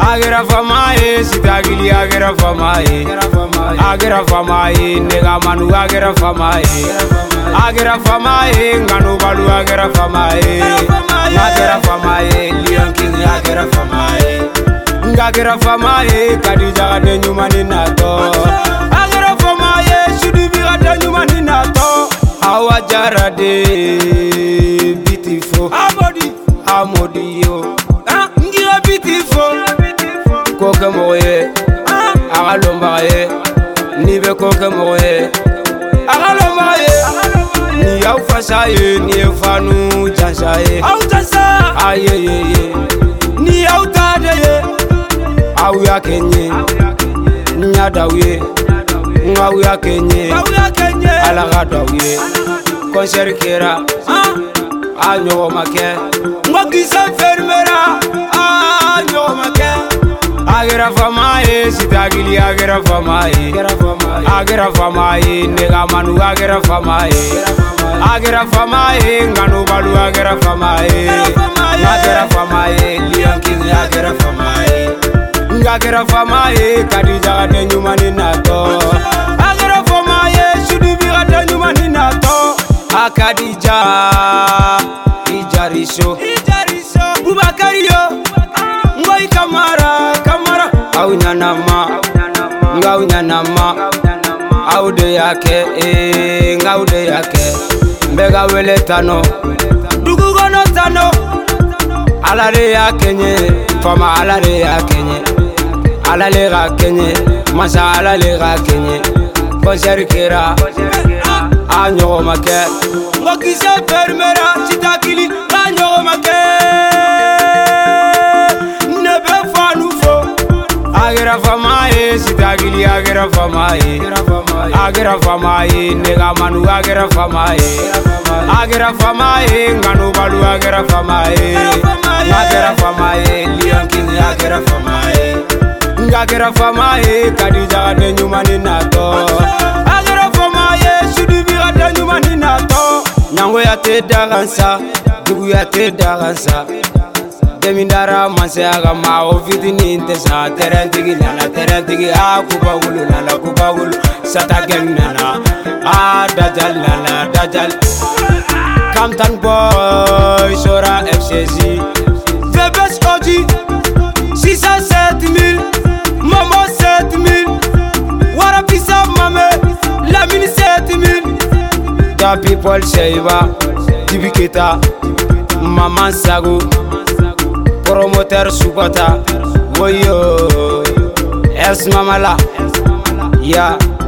Agera famae, sitagili agera famae. Agera famae, nega manu agera famae. Agera famae, nganu balu agera famae. Agera famae, Lion King agera famae. Agera famae, Kadija gade nyumani nato. Agera famae, Shudibi gade nyumani nato. Awa jarade, beautiful. Amodi yo. Ngira beautiful. Koke moye, agalomba ye. Nibe koke moye, agalomba ye. Ni au fasaye, ni efanu jansaye. Au jansa, aye ye ye. Ni au tade ye, au ya kenye. Nyadawe, ngau ya kenye. Alaga dawe, concert kera. Anyo make, ngogisa fermera. Anyo make. Agera famae, sitagili agera famae. Agera famae, nega manu agera famae. Agera famae, nganu balu agera famae. Agera famae, Lion King agera famae. Agera famae, Kadija gade nyumani nato. Agera famae, Shudibi gade nyumani nato. Akadija, Ijariso, Bubakariyo, Ngoy Kamara. Au nyanama, ngau nyanama, au de yake, ngau de yake. Mbega wele tano, dugu gono tano. Alare ya kenye, fama alare ya kenye. Alale ga kenye, masa alale ga kenye. Concert kera, anyo make. Ngokise fermera, sitakili, anyo make. Agera famae, sitagili agera famae. Agera famae, nega manu agera famae. Agera famae, nganu balu agera famae. Agera famae, Lion King agera famae. Agera famae, Kadija gade nyumani nato. Agera famae, Shudibi gade nyumani nato. Nyango ya te dagansa, dugu ya te dagansa. Demindara manseaga ma ofitini intesa terentigi nana kubagulu nana kubagulu sata gang nana dajal nana dajal Kamtan boy Sora FCZ the best OG 607 000 Momo 7 000 Warapisa mame Lamine 7 000 The people Shaiba Tibiketa Maman Sago Promoter Subata Woyo Es Mamala Ya